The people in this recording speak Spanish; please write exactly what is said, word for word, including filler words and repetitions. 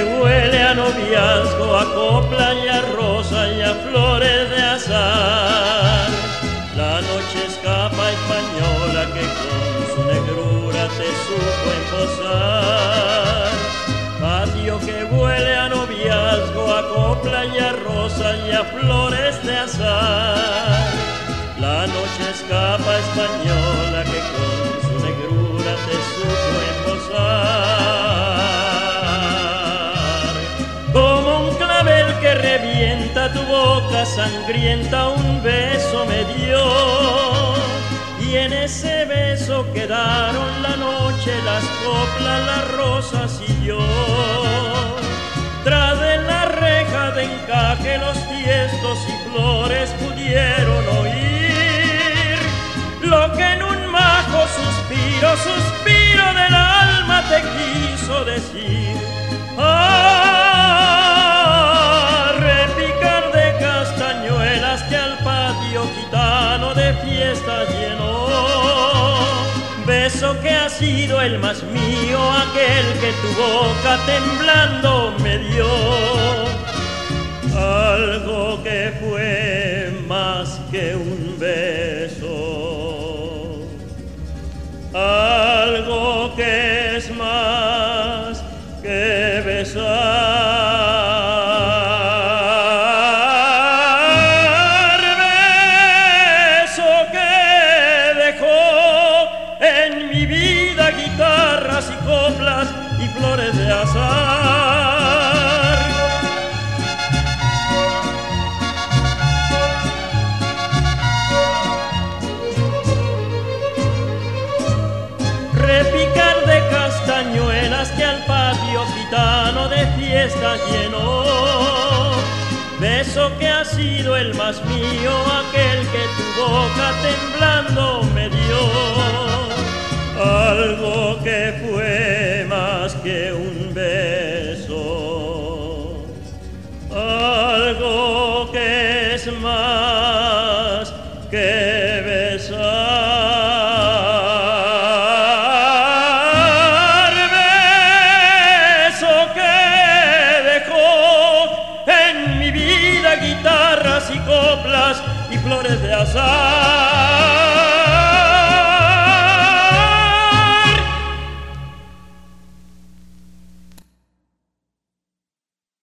huele a noviazgo, a copla y a rosa y a flores de azar. La noche escapa española que con su negrura te supo embosar. Patio que huele a noviazgo, a copla y a rosa y a flores de azar. La noche escapa española que con su negrura te supo embosar. Como un clavel que revienta tu boca sangrienta, un beso me dio, y en ese beso quedaron la noche, las coplas, las rosas y yo. Tras de la reja de encaje los tiestos y flores pudieron oír lo que en un majo suspiro, suspiro del alma te quiso decir. Ah, repicar de castañuelas que al patio gitano de fiesta llenó. Beso que ha sido el más mío, aquel que tu boca temblando me dio. Algo que fue más que un beso, algo que es más que besar. Beso que dejó en mi vida guitarras y coplas y flores de azar. Repicar de castañuelas que al patio gitano de fiesta llenó. Beso que ha sido el más mío, aquel que tu boca temblando me dio. Algo que fue más que un beso, algo que es más que besar. Beso que dejó en mi vida guitarras y coplas y flores de azar.